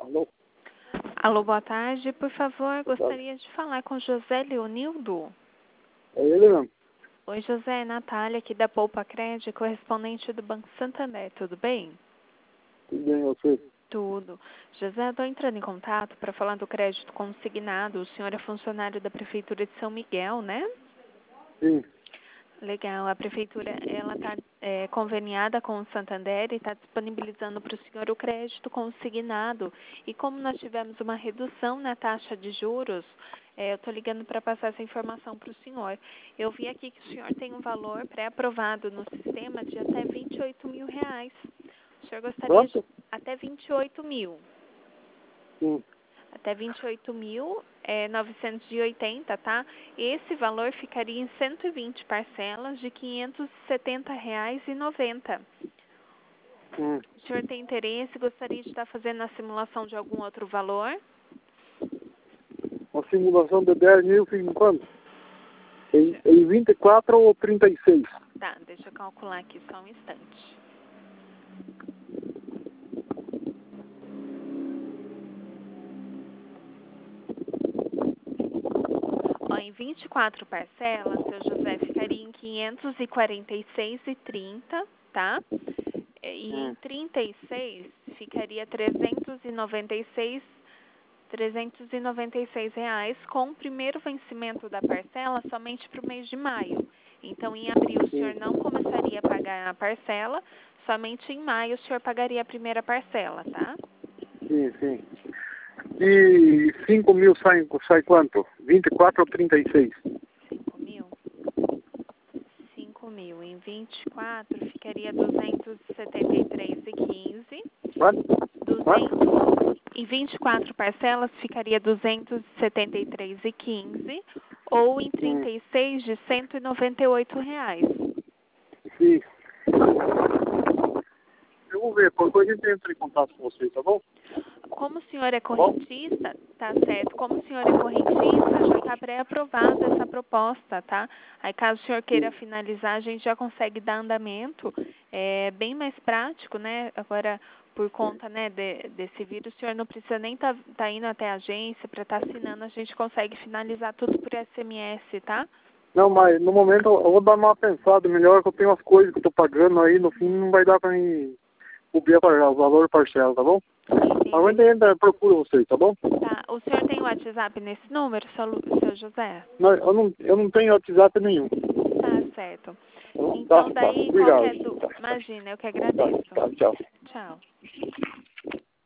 Alô? Alô, boa tarde. Por favor, gostaria de falar com José Leonildo. É ele mesmo. Oi, José, Natália, aqui da Poupa Crédito, correspondente do Banco Santander. Tudo bem? Tudo bem, você? Tudo. José, eu estou entrando em contato para falar do crédito consignado. O senhor é funcionário da Prefeitura de São Miguel, né? Sim. Legal. A Prefeitura ela está conveniada com o Santander e está disponibilizando para o senhor o crédito consignado. E como nós tivemos uma redução na taxa de juros, eu estou ligando para passar essa informação para o senhor. Eu vi aqui que o senhor tem um valor pré-aprovado no sistema de até R$28 mil. O senhor gostaria de... Quanto? Até 28 mil. Sim. Até 28.980, tá? Esse valor ficaria em 120 parcelas de R$570,90. O senhor tem interesse? Gostaria de estar fazendo a simulação de algum outro valor? Uma simulação de 10 mil fica em quanto? Em 24 ou 36? Tá, deixa eu calcular aqui só um instante. Ó, em 24 parcelas, seu José ficaria em 546,30, tá? E em 36 ficaria R$396 com o primeiro vencimento da parcela somente para o mês de maio. Então, em abril, o senhor não começaria a pagar a parcela, somente em maio o senhor pagaria a primeira parcela, tá? Sim, sim. E 5 mil sai quanto? 24 ou 36? 5 mil? 5 mil em 24 ficaria 273,15. Quanto? 200, em 24 parcelas ficaria 273,15 ou em 36 de R$198. Sim. Eu vou ver, qualquer coisa a gente entra em contato com você, tá bom? Como o senhor é correntista, tá certo, como o senhor é correntista, já está pré-aprovada essa proposta, tá? Aí caso o senhor queira finalizar, a gente já consegue dar andamento, é bem mais prático, né? Agora, por conta, né, desse vírus, o senhor não precisa nem tá indo até a agência para estar assinando, a gente consegue finalizar tudo por SMS, tá? Não, mas no momento eu vou dar uma pensada melhor, que eu tenho umas coisas que eu tô pagando aí, no fim não vai dar pra mim cobrir o valor parcela, tá bom? Aguenta ainda, procura vocês, tá bom? Tá. O senhor tem o WhatsApp nesse número, seu José? Não, eu não tenho WhatsApp nenhum. Tá, certo. Tá, Então, daí, obrigado. qualquer dúvida... Imagina, eu que agradeço. Tá, tchau. Tchau.